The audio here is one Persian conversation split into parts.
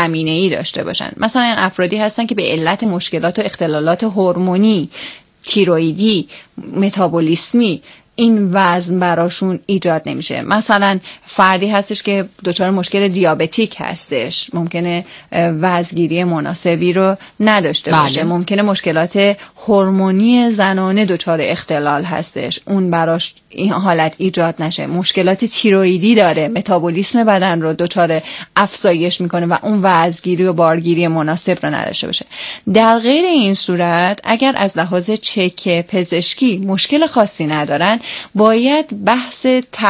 زمینه‌ای داشته باشن. مثلا افرادی هستن که به علت مشکلات و اختلالات هورمونی، تیروئیدی، متابولیسمی این وزن براشون ایجاد نمیشه. مثلا فردی هستش که دچار مشکل دیابتیک هستش، ممکنه وزنگیری مناسبی رو نداشته باشه. ممکنه مشکلات هورمونی زنانه دچار اختلال هستش، اون براش این حالت ایجاد نشه. مشکلات تیروئیدی داره، متابولیسم بدن رو دچار افزایش میکنه و اون وزنگیری و بارگیری مناسب رو نداشته باشه. در غیر این صورت اگر از لحاظ چک پزشکی مشکل خاصی ندارن، باید بحث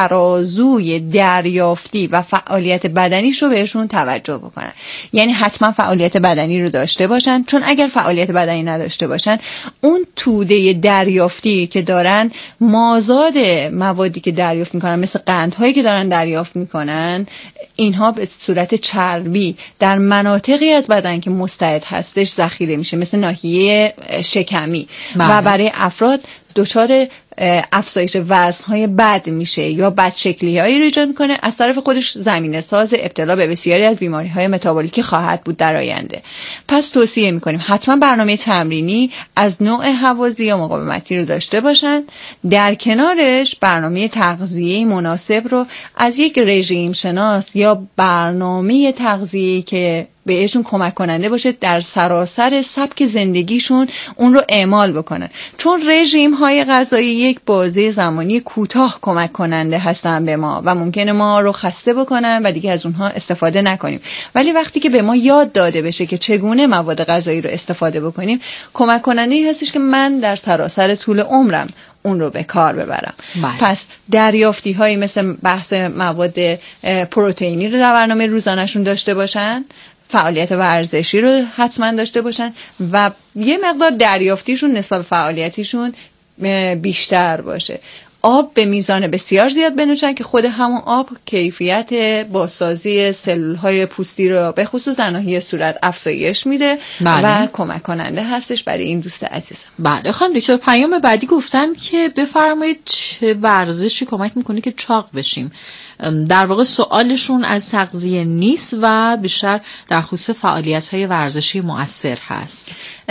ترازوی دریافتی و فعالیت بدنیش رو بهشون توجه بکنن. یعنی حتما فعالیت بدنی رو داشته باشن، چون اگر فعالیت بدنی نداشته باشن، اون توده دریافتی که دارن، مازاد موادی که دریافت میکنن مثل قندهایی که دارن دریافت میکنن، اینها به صورت چربی در مناطقی از بدن که مستعد هستش ذخیره میشه، مثل ناحیه شکمی و برای افراد دچار افزایش وزن‌های بد میشه یا بدشکلی‌هایی رو ایجاد میکنه. از طرف خودش زمینه ساز ابتلا به بسیاری از بیماری‌های متابولیکی خواهد بود در آینده. پس توصیه میکنیم حتما برنامه تمرینی از نوع هوازی یا مقاومتی رو داشته باشن. در کنارش برنامه تغذیه مناسب رو از یک رژیم شناس یا برنامه تغذیه‌ای که بهشون کمک کننده باشه در سراسر سبک زندگیشون اون رو اعمال بکنن. چون رژیم های غذایی یک بازه زمانی کوتاه کمک کننده هستن به ما و ممکنه ما رو خسته بکنن و دیگه از اونها استفاده نکنیم. ولی وقتی که به ما یاد داده بشه که چگونه مواد غذایی رو استفاده بکنیم، کمک کننده ای هستش که من در سراسر طول عمرم اون رو به کار ببرم. پس دریافتی هایی مثل بحث مواد پروتئینی رو در برنامه روزانه‌شون داشته باشن، فعالیت ورزشی رو حتما داشته باشن و یه مقدار دریافتیشون نسبت به فعالیتیشون بیشتر باشه. آب به میزان بسیار زیاد بنوشن که خود همون آب کیفیت بازسازی سلول‌های پوستی رو به خصوص در ناحیه صورت افزایش میده و کمک کننده هستش برای این دوست عزیزم. بله خانم دکتر، پیام بعدی گفتن که بفرمایید چه ورزشی کمک میکنه که چاق بشیم. در واقع سوالشون از تغذیه نیست و بیشتر در خصوص فعالیت‌های ورزشی مؤثر هست.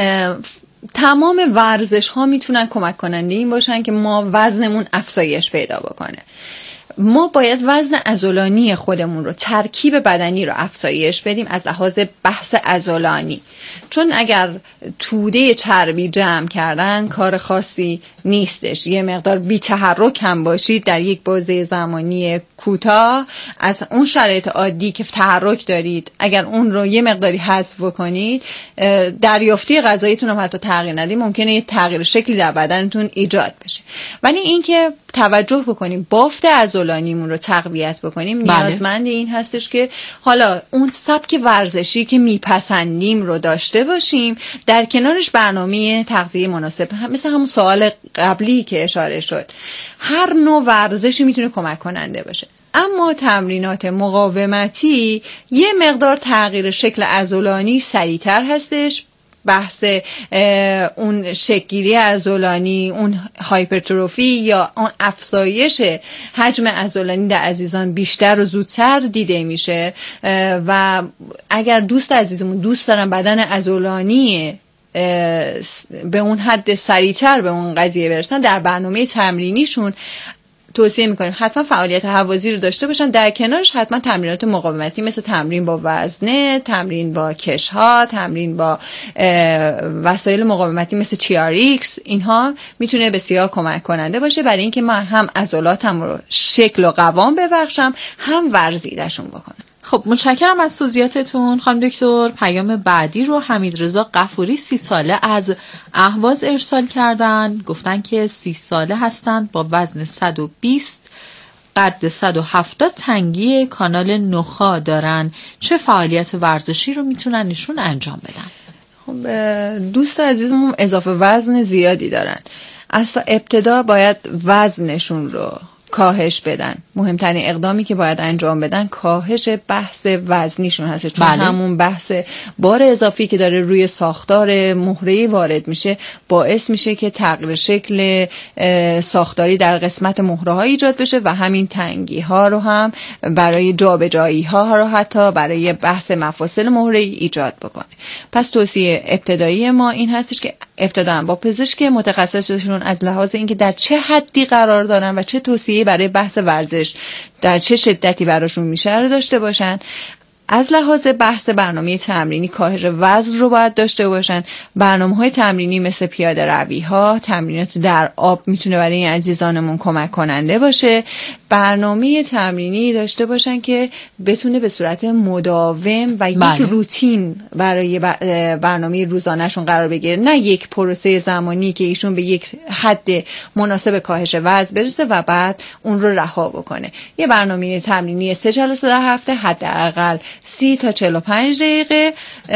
تمام ورزش ها میتونن کمک کننده این باشن که ما وزنمون افزایش پیدا بکنه. ما باید وزن عضلانی خودمون رو، ترکیب بدنی رو افزایش بدیم از لحاظ بحث عضلانی. چون اگر توده چربی جمع کردن کار خاصی نیستش. یه مقدار بی تحرک هم باشید در یک بازه زمانی کوتاه، از اون شرایط عادی که تحرک دارید اگر اون رو یه مقداری حذف بکنید، دریافتی غذاییتون رو حتی تغییر ندید، ممکنه یه تغییر شکلی در بدنتون ایجاد بشه. ولی اینکه توجه بکنیم بافت عضلانیمون رو تقویت بکنیم، نیازمند این هستش که حالا اون سبک ورزشی که میپسندیم رو داشته باشیم، در کنارش برنامه تغذیه مناسب. مثل همون سوال قبلی که اشاره شد، هر نوع ورزشی میتونه کمک کننده باشه. اما تمرینات مقاومتی یه مقدار تغییر شکل عضلانی سریعتر هستش. بحث اون شکل‌گیری عضلانی، اون هایپرتروفی یا اون افزایش حجم عضلانی در عزیزان بیشتر و زودتر دیده میشه و اگر دوست عزیزمون دوست دارن بدن عضلانی به اون حد سریعتر به اون قضیه برسن، در برنامه تمرینیشون توصیه میکنیم حتما فعالیت هوازی رو داشته باشن. در کنارش حتما تمرینات مقاومتی مثل تمرین با وزنه، تمرین با کش‌ها، تمرین با وسایل مقاومتی مثل TRX، اینها میتونه بسیار کمک کننده باشه برای اینکه من هم عضلاتم رو شکل و قوام ببخشم، هم ورزیدشون بکنم. خب متشکرم از توضیحاتتون خانم دکتر. پیام بعدی رو حمیدرضا غفوری 30 ساله از اهواز ارسال کردن. گفتن که 30 ساله هستند، با وزن 120، قد 170، تنگی کانال نخاع دارن. چه فعالیت ورزشی رو میتونن نشون انجام بدن؟ خب دوست عزیزمون اضافه وزن زیادی دارن. از ابتدا باید وزنشون رو کاهش بدن. مهمترین اقدامی که باید انجام بدن کاهش بحث وزنیشون هست، چون همون بحث بار اضافی که داره روی ساختار مهره‌ای وارد میشه باعث میشه که تغییر شکل ساختاری در قسمت مهره‌ها ایجاد بشه و همین تنگی ها رو هم برای جابجایی ها رو حتی برای بحث مفاصل مهره‌ای ایجاد بکنه. پس توصیه ابتدایی ما این هستش که ابتداً با پزشک متخصصشون از لحاظ اینکه در چه حدی قرار دارن و چه توصیه‌ای برای بحث ورزش در چه شدتی براشون میشه رو داشته باشن. از لحاظ بحث برنامه تمرینی کاهش وزن رو باید داشته باشن. برنامه‌های تمرینی مثل پیاده روی ها، تمرینات در آب میتونه برای این عزیزانمون کمک کننده باشه. برنامه تمرینی داشته باشن که بتونه به صورت مداوم و یک روتین برای برنامه روزانه‌شون قرار بگیره، نه یک پروسه زمانی که ایشون به یک حد مناسب کاهش وزن برسه و بعد اون رو رها بکنه. یه برنامه تمرینی 3 جلسه در هفته، حداقل 30 تا 45 دقیقه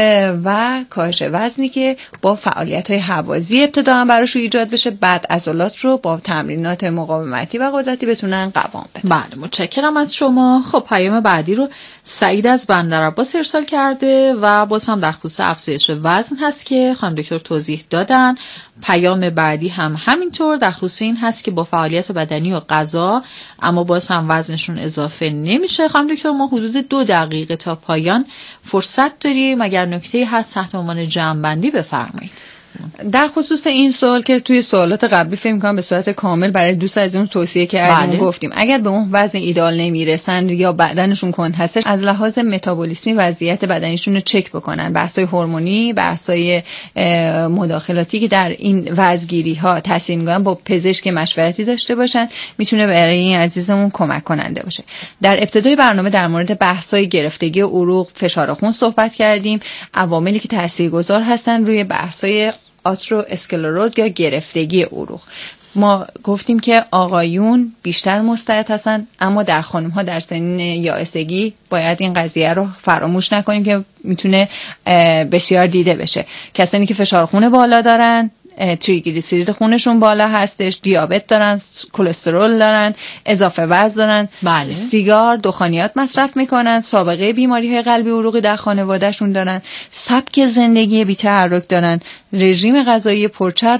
و کاهش وزنی که با فعالیت‌های هوازی ابتداً براش ایجاد بشه، بعد عضلات رو با تمرینات مقاومتی و قدرتی بتونن قوام بدن. بله متشکرم از شما. خب پیام بعدی رو سعید از بندرعباس ارسال کرده و باز هم در خصوص افزایش وزن هست که خانم دکتر توضیح دادن. پیام بعدی هم همینطور در خصوص این هست که با فعالیت بدنی و غذا اما باز هم وزنشون اضافه نمیشه. خانم دکتر ما حدود 2 دقیقه تا پایان فرصت داریم، اگر نکته‌ای هست تحت عنوان جمع‌بندی بفرمایید. در خصوص این سوال که توی سوالات قبلی فکر می‌کنم به صورت کامل برای دوست عزیزمون توصیه کردیم، گفتیم اگر به اون وزن ایدئال نمیرسن یا بدنشون کند هست، از لحاظ متابولیسمی وضعیت بدنیشون رو چک بکنن. بحث‌های هورمونی، بحث‌های مداخلاتی که در این وزن‌گیری ها تصمیم می‌گیرن با پزشک مشورتی داشته باشن، میتونه برای این عزیزمون کمک کننده باشه. در ابتدای برنامه در مورد بحث‌های گرفتگی عروق، فشار خون صحبت کردیم، عواملی که تاثیرگذار هستن روی بحث‌های آترواسکلروز یا گرفتگی عروق. ما گفتیم که آقایون بیشتر مستعد هستن، اما در خانم‌ها در سن یائسگی باید این قضیه رو فراموش نکنیم که میتونه بسیار دیده بشه. کسانی که فشار خون بالا دارن، تریگلیسیرید خونشون بالا هستش، دیابت دارن، کلسترول دارن، اضافه وزن دارن، سیگار، دخانیات مصرف میکنن، سابقه بیماری‌های قلبی عروقی در خانوادهشون دارن، سبک زندگی بی‌تحرک دارن، رژیم غذایی پرچرب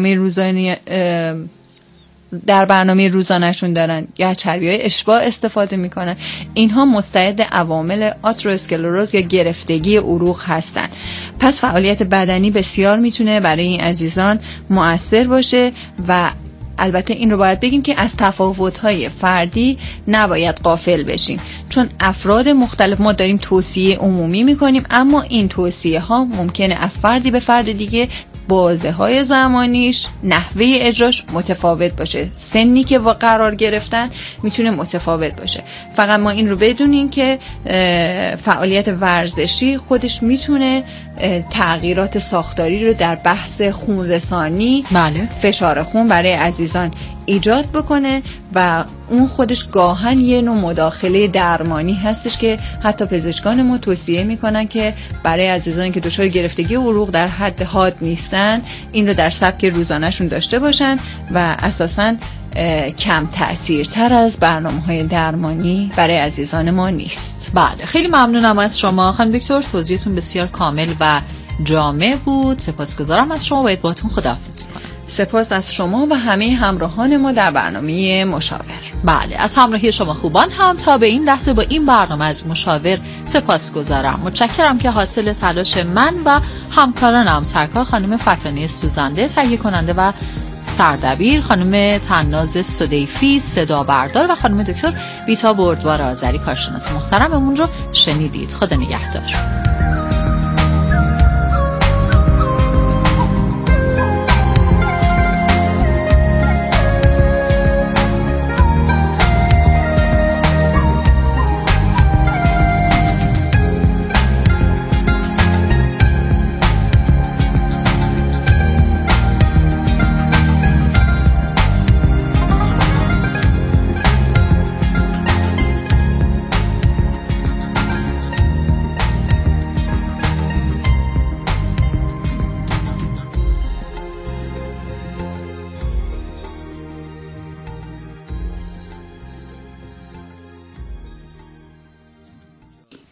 در برنامه روزانه‌شون دارن یا چربی‌های اشباع استفاده میکنن. اینها مستعد عوامل آترواسکلروز یا گرفتگی عروق هستن. پس فعالیت بدنی بسیار میتونه برای این عزیزان مؤثر باشه و البته این رو باید بگیم که از تفاوت‌های فردی نباید غافل بشیم، چون افراد مختلف ما داریم توصیه عمومی میکنیم، اما این توصیه ها ممکنه از فردی به فرد دیگه بازه‌های زمانیش، نحوه اجراش متفاوت باشه، سنی که قرار گرفتن میتونه متفاوت باشه. فقط ما این رو بدونیم که فعالیت ورزشی خودش میتونه تغییرات ساختاری رو در بحث خونرسانی، فشار خون برای عزیزان ایجاد بکنه و اون خودش گاهن یه نوع مداخله درمانی هستش که حتی پزشکان ما توصیه میکنن که برای عزیزانی که دچار گرفتگی عروق در حد حاد نیستن این رو در سبک روزانه‌شون داشته باشن و اساساً کم تأثیرتر از برنامه‌های درمانی برای عزیزان ما نیست. بله خیلی ممنونم از شما خانم دکتر، توضیحتون بسیار کامل و جامع بود. سپاسگزارم از شما، باید باهاتون خداحافظی کنم. سپاس از شما و همه همراهان ما در برنامه مشاور. بله از همراهی شما خوبان هم تا به این لحظه با این برنامه از مشاور سپاسگزارم. متشکرم که حاصل تلاش من و همکارانم سرکار خانم فتانی سوزنده، تهیه کننده و سردبیر خانم تناز صدیفی صدا بردار و خانم دکتر بیتا بردوار آذری کارشناس محترممون رو شنیدید. خدا نگهدار.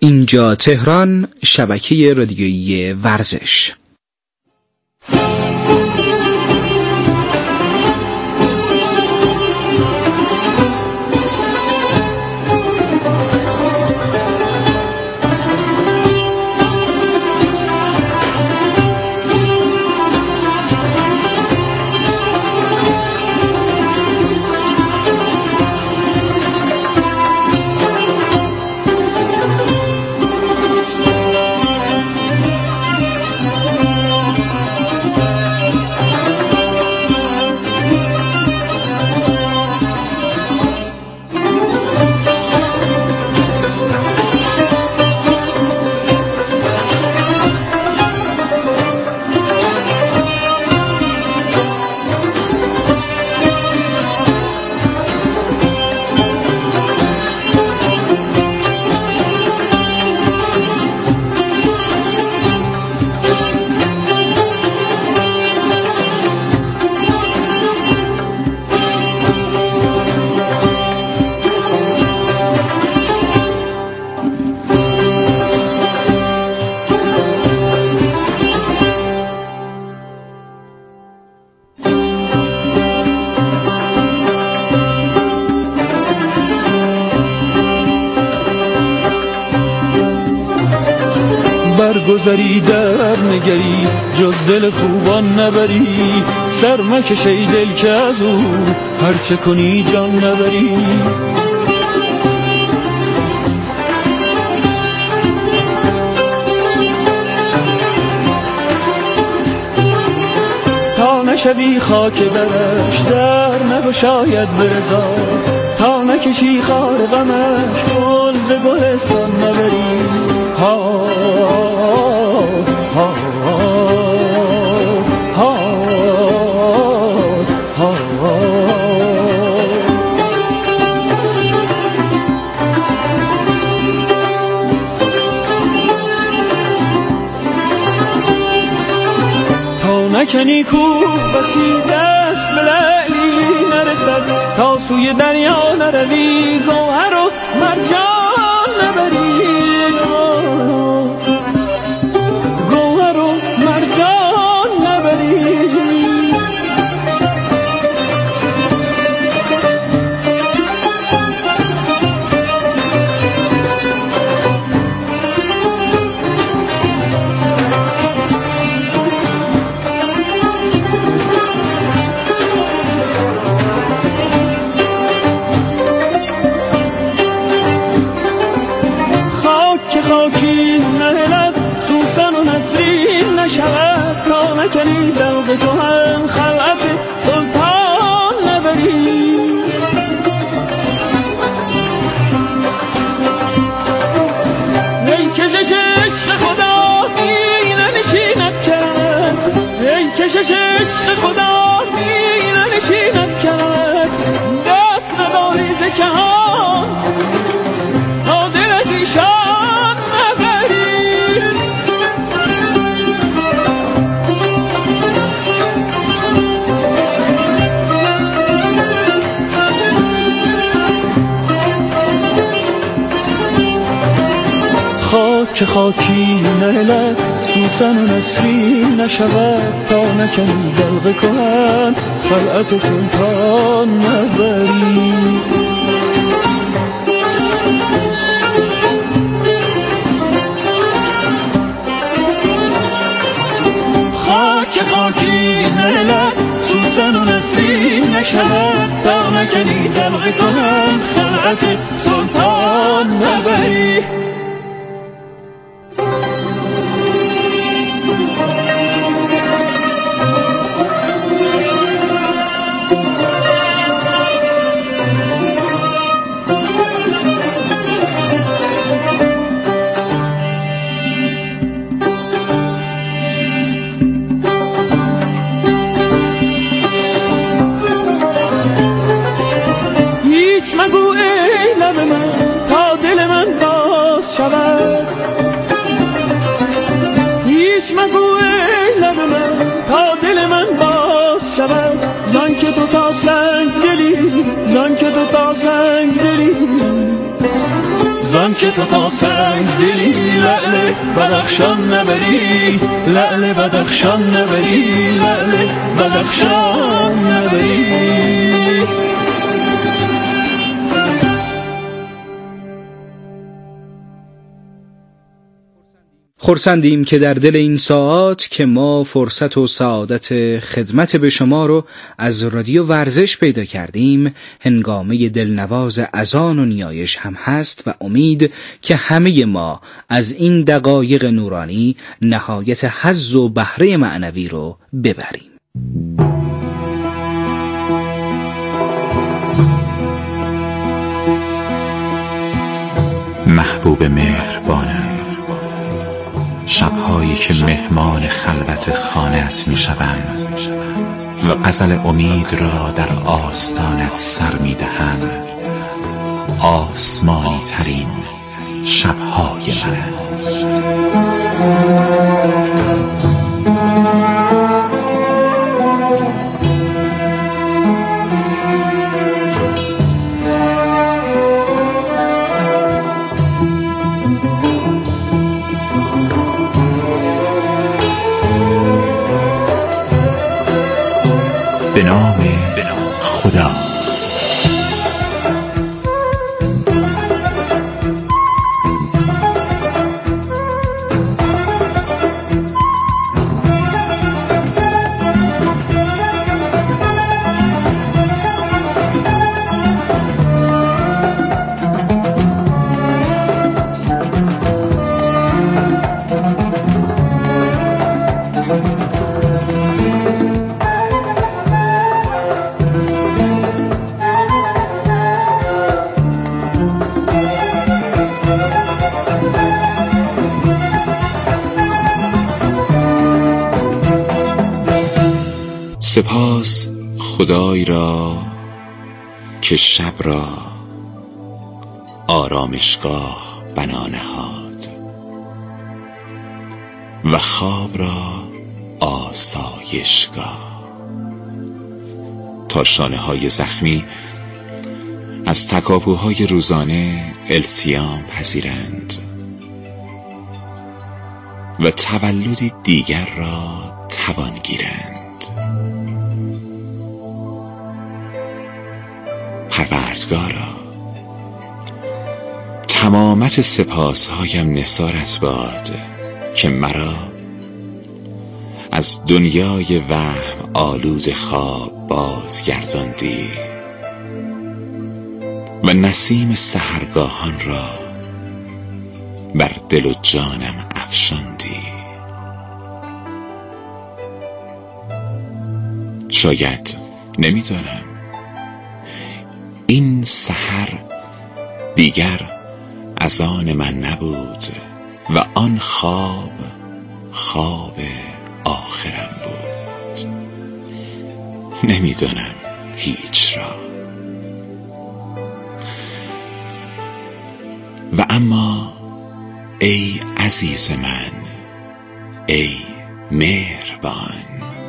اینجا تهران، شبکه رادیویی ورزش. برگذری در نگری جز دل خوبان نبری، سر مکش ای دل که از او هرچه کنی جان نبری. تا نشوی خاک درش در نگشاید به رضا، تا نکشی خار غمش گل ز گلستان نبری. ها ها ها ها تا نکنی کوه بسی دست به لعلی نرسد، تا سوی دریا نروی گوهر و مرجان نبری. گوهر و مرجان نبری. خاکی نهلد سوسن و نسرین نشود، تا نکنی دلق تو هم خلعت سلطان نبری. ای کشش عشق خدا می ننشیند کرد، ای کشش عشق خدا می ننشیند کرد، دست نداری ز کهان تا دل از ایشان نبری. خاک خاکی نهلد سوسن و نسرین نشود، تا نکنی دلق کهن خلعت سلطان نبری. خاک خاکی نهلد سوسن و نسرین نشود، تا نکنی دلق کهن خلعت سلطان نبری. مگو ای لب من تا دل من باز شود، هیچ مگو ای لب من تا دل من باز شود. زان که تو تا سنگ دلی، زان که تو تا سنگ دلی، زان که تو تا سنگ دلی لعل بدخشان نبری، لعل بدخشان نبری، لعل بدخشان نبری. خرسندیم که در دل این ساعات که ما فرصت و سعادت خدمت به شما رو از رادیو ورزش پیدا کردیم، هنگامه دلنواز اذان و نیایش هم هست و امید که همه ما از این دقایق نورانی نهایت حظ و بهره معنوی رو ببریم. محبوب مهربانم، شبهایی که مهمان خلوت خانه‌ات میشوم و غزل امید را در آستانت سر میدهم، آسمانی ترین شبهای منت. به نام خدا. سپاس خدای را که شب را آرامشگاه بنا نهاد و خواب را آسایشگاه، تا شانه های زخمی از تکاپوهای روزانه التیام پذیرند و تولدی دیگر را توان گیرند. پروردگارا، تمامت سپاسهایم نثارت باد که مرا از دنیای وهم آلود خواب بازگرداندی و نسیم سحرگاهان را بر دل و جانم افشاندی. شاید، نمیدانم، این سحر دیگر از آن من نبود و آن خواب آخرم بود. نمیدانم هیچ را. و اما ای عزیز من، ای مهربان،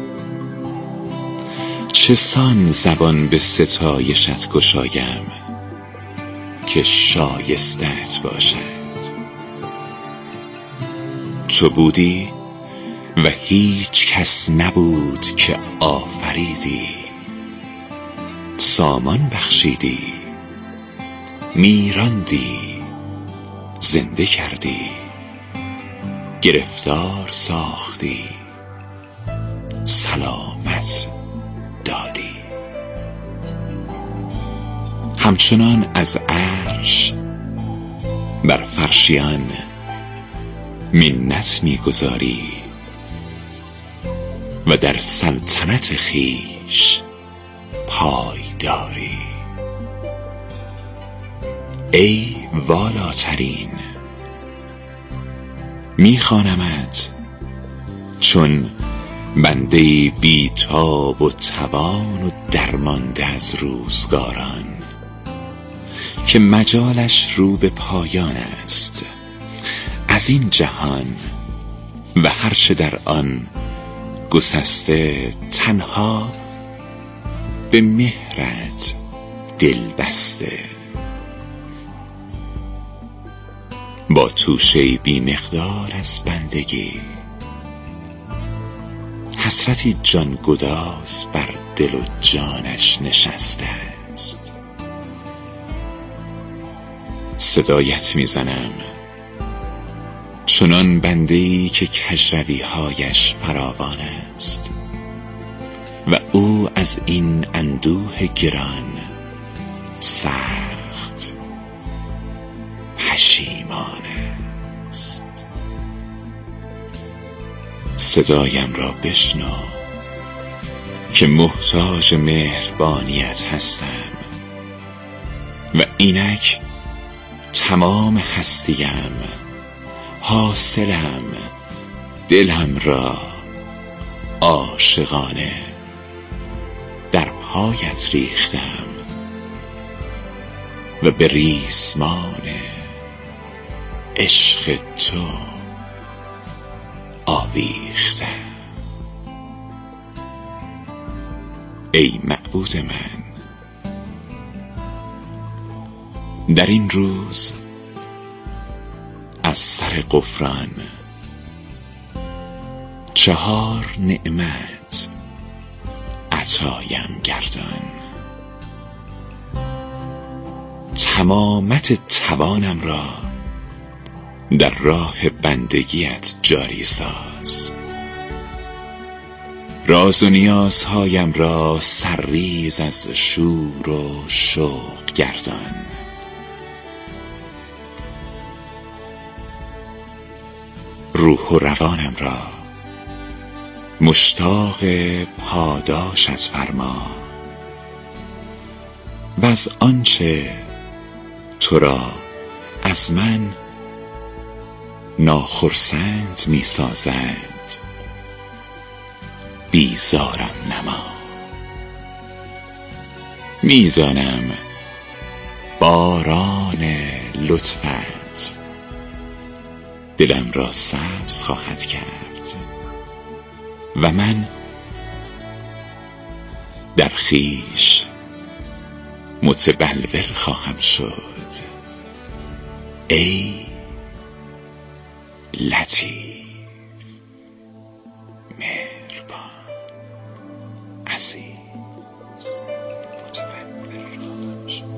چه سان زبان به ستایشت گشایم که شایستت باشد. تو بودی و هیچ کس نبود که آفریدی، سامان بخشیدی، میراندی، زنده کردی، گرفتار ساختی، سلامت دادی. همچنان از عرش بر فرشیان منت می‌گذاری و در سلطنت خویش پایداری. ای والاترین، میخوانمت چون بنده بی‌تاب و توان و درمانده از روزگاران که مجالش رو به پایان است، از این جهان و هر چه در آن گسسته، تنها به مهرت دل بسته. با توشه بی مقدار از بندگی، حسرتی جان گداز بر دل و جانش نشسته است. صدایت میزنم چنان بنده‌ای که کجروی‌هایش فراوان است و او از این اندوه گران سخت پشیمان است. صدایم را بشنو که محتاج مهربانیت هستم و اینک تمام هستیم، حاصلم، دلم را عاشقانه در پایت ریختم و به ریسمان عشق تو آویختم. ای معبود من، در این روز از سر غفران 4 نعمت عطایم گردان. تمامت توانم را در راه بندگیت جاری ساز. راز و نیازهایم را سرریز از شور و شوق گردان. روح و روانم را مشتاق پاداشت فرما و از آنچه تو را از من ناخرسند می سازد بیزارم نما. می دانم باران لطفت دلم را سبز خواهد کرد و من در خویش متبلور خواهم شد. ای لطیف، مهربان، عزیز، متبلور شد.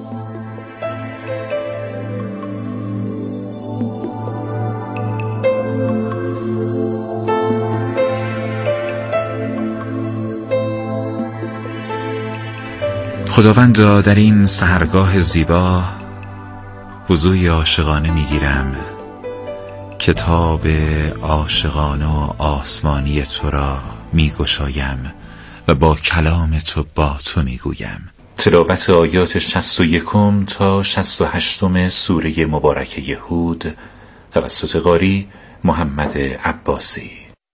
خداوند را در این سحرگاه زیبا وضوی عاشقانه میگیرم. کتاب عاشقانه و آسمانی تو را میگشایم و با کلام تو با تو میگویم. تلاوت آیات 61 تا 68 سوره مبارکه هود توسط قاری محمد عباسی.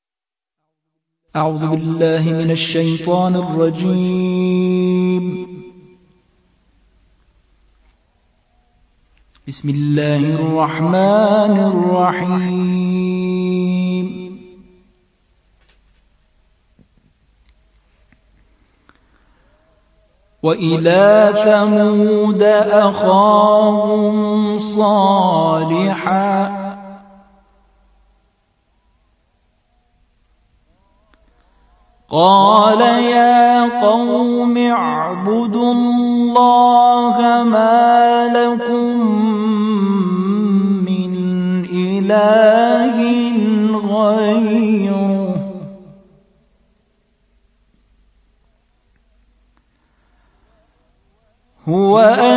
اعوذ بالله من الشیطان الرجیم. بسم الله الرحمن الرحیم. وإلى ثمود أخاهم صالحا قال يا قوم اعبدوا الله ما لكم من إله غيره هو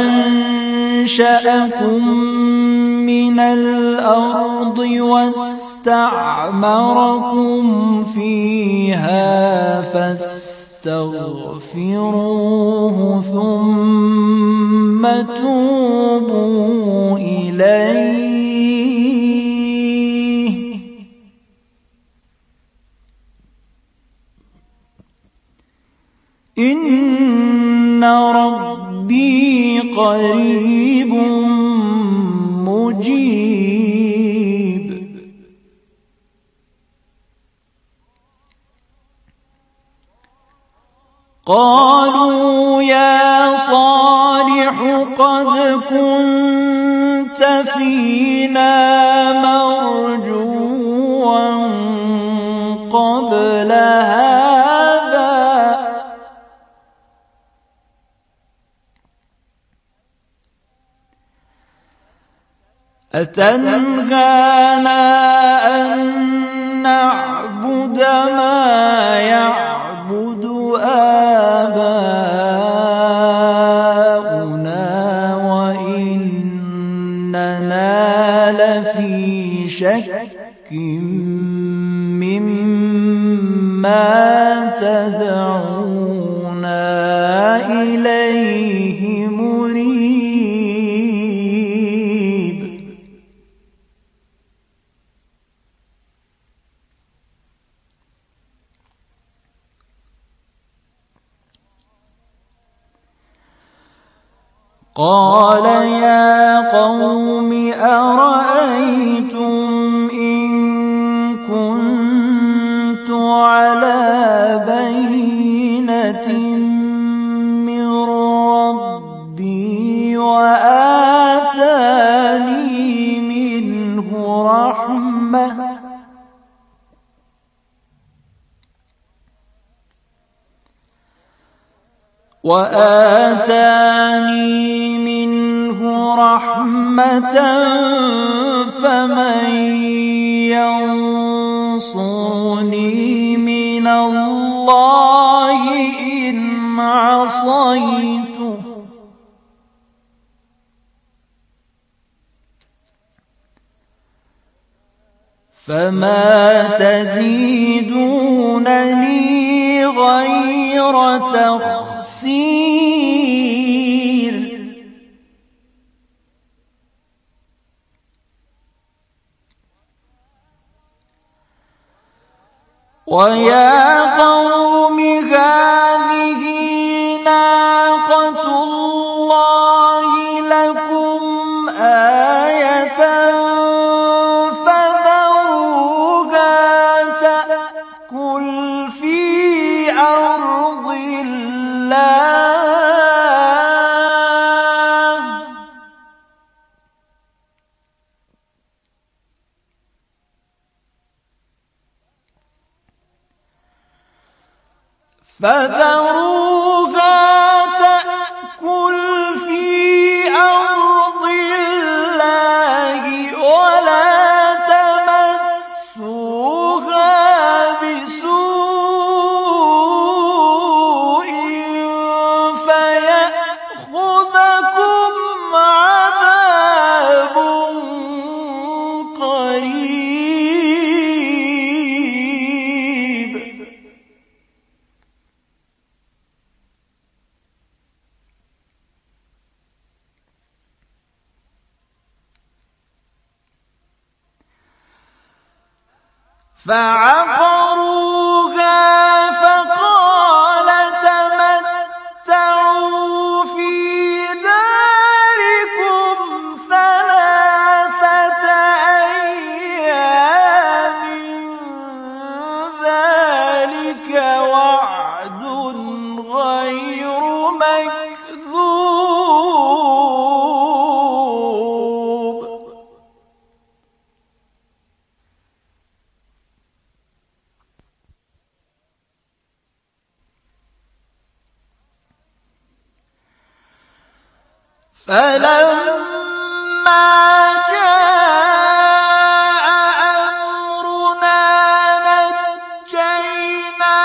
أنشأكم من الأرض واستعمركم فيها فاستغفروه ثم توبوا إليه إن ربي قريب مجيب. قالوا يا صالح قد كنت فينا مرجوا قبل هذا أتنهانا أن نعبد ما يعبد آباؤنا وإننا لفي شك مما تدعونا إليه مريب. قال يا قوم أرأيتم إن كنت على بينة من ربي وآتاني منه رحمة فمن ينصرني من الله إن عصيته فما تزيدونني غير تخسير. ويا قوم هذه ناقة الله لكم آية فذروها تأكل في أرض الله ولا تمسوها بسوء فيأخذكم عذاب قريب. فعقروها فقال تمتعوا في داركم 3 أيام ذلك وعد غير مكذوب. فلما جاء أمرنا نجينا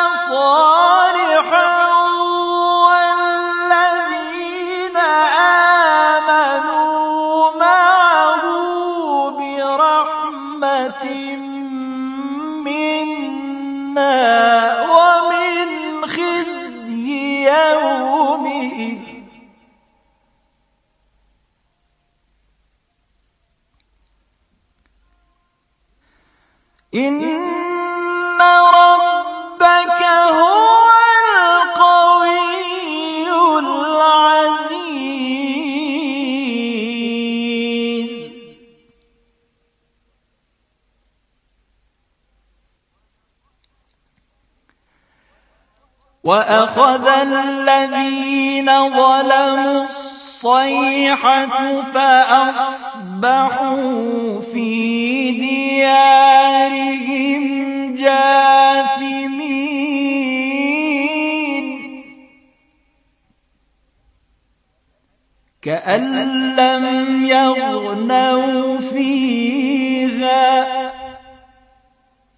صالحا والذين آمنوا معه برحمة منا ومن خزي يومئذ. إن ربك هو القوي العزيز. وأخذ الذين ظلموا الصيحة فأصبحوا فأصبحوا في ديارهم جاثمين كأن لم يغنوا فيها